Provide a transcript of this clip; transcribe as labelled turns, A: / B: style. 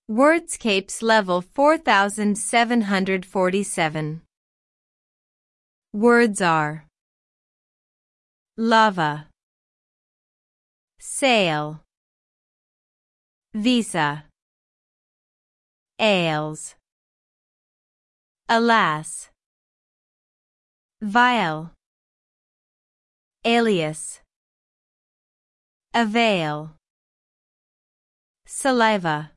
A: Wordscapes level 4747. Words are lava, sail, visa, ales, alas, vial, alias, avail, saliva.